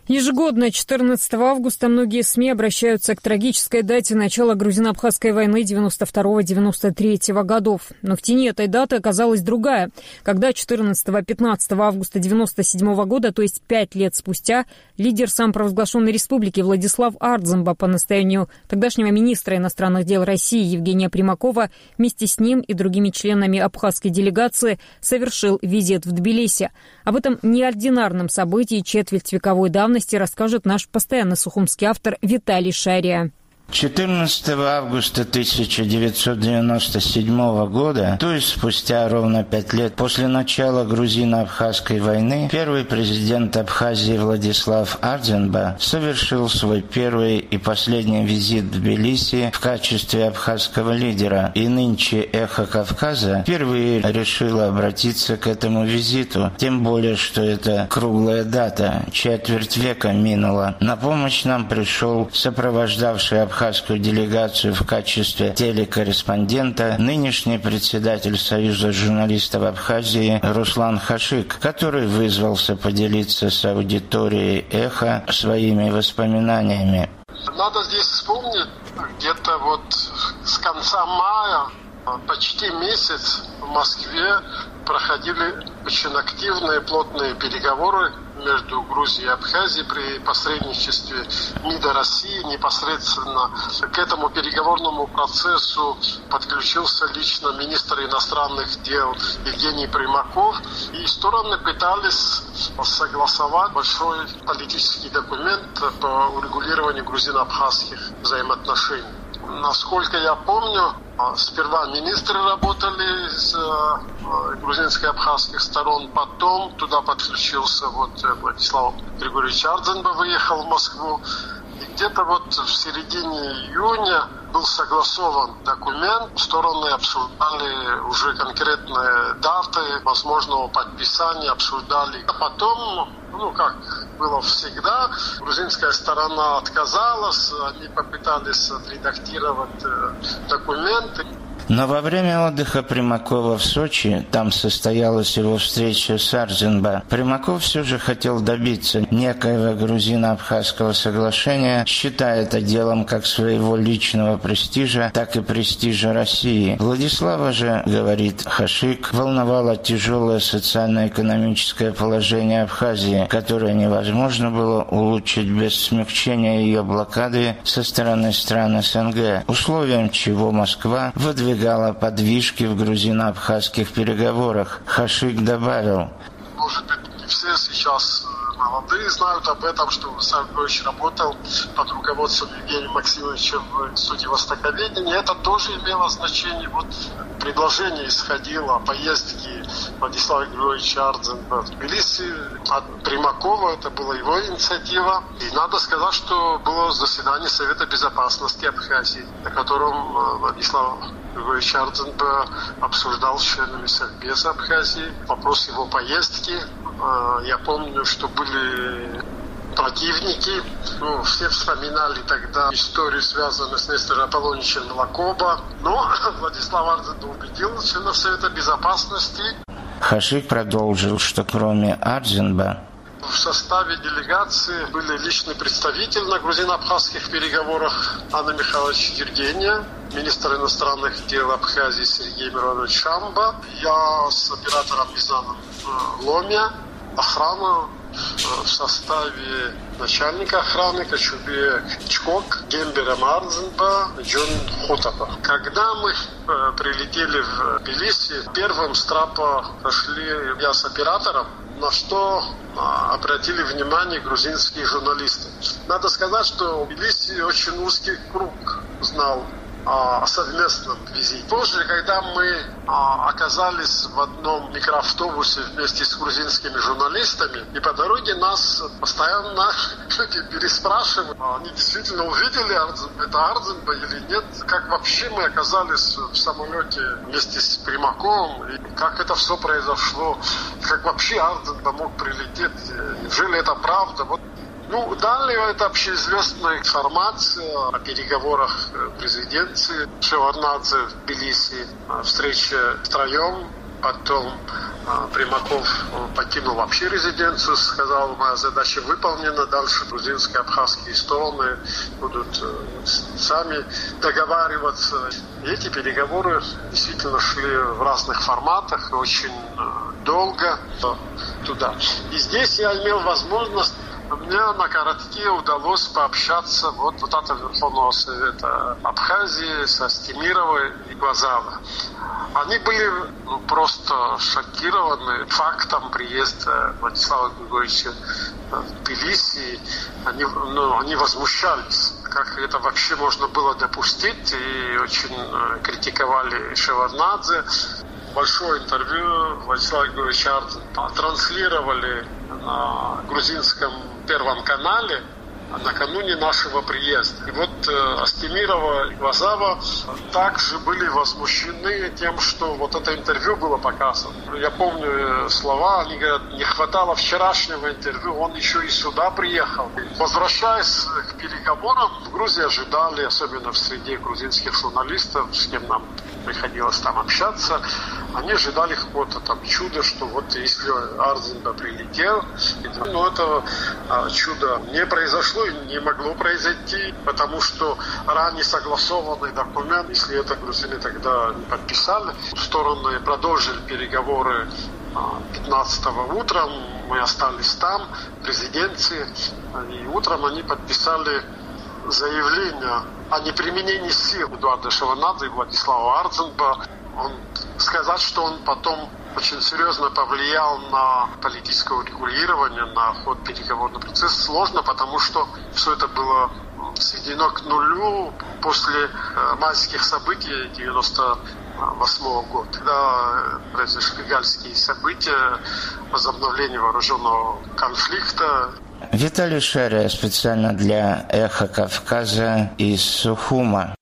Ежегодно 14 августа многие СМИ обращаются к трагической дате начала грузино-абхазской войны 92-93 годов. Но в тени этой даты оказалась другая, когда 14-15 августа 97 года, то есть 5 лет спустя, лидер самопровозглашенной республики Владислав Ардзинба по настоянию тогдашнего министра иностранных дел России Евгения Примакова вместе с ним и другими членами абхазской делегации совершил визит в Тбилиси. Об этом неординарном событии четвертьвековой давности расскажет наш постоянный сухумский автор Виталий Шария. 14 августа 1997 года, то есть спустя ровно 5 лет после начала грузино-абхазской войны, первый президент Абхазии Владислав Ардзинба совершил свой первый и последний визит в Тбилиси в качестве абхазского лидера. И нынче «Эхо Кавказа» впервые решило обратиться к этому визиту, тем более, что это круглая дата, четверть века минула. На помощь нам пришел сопровождавший абхазскую делегацию в качестве телекорреспондента нынешний председатель Союза журналистов Абхазии Руслан Хашик, который вызвался поделиться с аудиторией «Эхо» своими воспоминаниями. Надо здесь вспомнить, где-то с конца мая, почти месяц в Москве проходили очень активные, плотные переговоры между Грузией и Абхазией при посредничестве МИДа России. Непосредственно к этому переговорному процессу подключился лично министр иностранных дел Евгений Примаков. И стороны пытались согласовать большой политический документ по урегулированию грузино-абхазских взаимоотношений. Насколько я помню, сперва министры работали с грузинской и абхазских сторон, потом туда подключился Владислав Григорьевич Ардзинба, выехал в Москву. И где-то в середине июня был согласован документ, стороны обсуждали уже конкретные даты возможного подписания, обсуждали. А потом, как было всегда, грузинская сторона отказалась, они попытались отредактировать документы. Но во время отдыха Примакова в Сочи, там состоялась его встреча с Ардзинба, Примаков все же хотел добиться некоего грузино-абхазского соглашения, считая это делом как своего личного престижа, так и престижа России. Владислава же, говорит Хашик, волновало тяжелое социально-экономическое положение Абхазии, которое невозможно было улучшить без смягчения ее блокады со стороны стран СНГ, условием чего Москва выдвигала подвижки в грузино-абхазских переговорах. Хашик добавил: может быть, не все сейчас молодые знают об этом, что Владислав Григорьевич работал под руководством Евгения Максимовича в Институте востоковедения. Это тоже имело значение. Предложение исходило о поездке Владислава Григорьевича Ардзинба в Тбилиси от Примакова. Это была его инициатива. И надо сказать, что было заседание Совета безопасности Абхазии, на котором Владислав Григорьевич Ардзинба обсуждал с членами Совбеза Абхазии вопрос его поездки. Я помню, что были противники. Все вспоминали тогда историю, связанную с Нестором Аполлоничем Лакоба. Но Владислав Ардзинба убедил членов Совета безопасности. Хашик продолжил, что кроме Ардзинба в составе делегации были личный представитель на грузино-абхазских переговорах Анна Михайлович Ергения, министр иностранных дел Абхазии Сергей Миронович Шамба, я с оператором Мизаном Ломя, охрана в составе начальника охраны Качубе Чкок, Гембером Ардзинба, Джон Хотапа. Когда мы прилетели в Тбилиси, первым с трапа прошли я с оператором, на что обратили внимание грузинские журналисты. Надо сказать, что в Тбилиси очень узкий круг знал о совместном визите. Позже, когда мы оказались в одном микроавтобусе вместе с грузинскими журналистами, и по дороге нас постоянно люди переспрашивали, они действительно увидели это Ардзинба или нет, как вообще мы оказались в самолете вместе с Примаковым, и как это все произошло, как вообще Ардзинба мог прилететь, неужели это правда? Далее это общеизвестная информация о переговорах в резиденции Шеварднадзе в Тбилиси, встреча втроем Потом Примаков покинул вообще резиденцию, сказал, моя задача выполнена, дальше грузинские, абхазские стороны будут сами договариваться. И эти переговоры действительно шли в разных форматах, очень долго туда. И здесь я имел возможность, мне на коротке удалось пообщаться вот от Верховного Совета Абхазии со Стемировой и Глазава. Они были просто шокированы фактом приезда Владислава Григорьевича в Тбилиси. Они возмущались, как это вообще можно было допустить, и очень критиковали Шеварднадзе. Большое интервью Владислава Григорьевича Ардзенба транслировали на грузинском Первом канале накануне нашего приезда. И вот Астемирова и Глазава также были возмущены тем, что вот это интервью было показано. Я помню слова, они говорят, не хватало вчерашнего интервью, он еще и сюда приехал. Возвращаясь к переговорам, в Грузии ожидали, особенно в среде грузинских журналистов, с кем нам приходилось там общаться, они ожидали какого-то там чуда, что вот если Ардзенба прилетел, но это чудо не произошло и не могло произойти, потому что ранее согласованный документ, если это грузины тогда не подписали, стороны продолжили переговоры 15-го утром, мы остались там, в резиденции, и утром они подписали заявление о неприменении сил Эдуарда Шеварднадзе и Владислава Ардзенба. Сказать, что он потом очень серьезно повлиял на политическое урегулирование, на ход переговорного процесса, сложно, потому что все это было сведено к нулю после майских событий 1998 года, когда произошли гальские события, возобновление вооруженного конфликта. Виталий Шария специально для «Эхо Кавказа» из Сухума.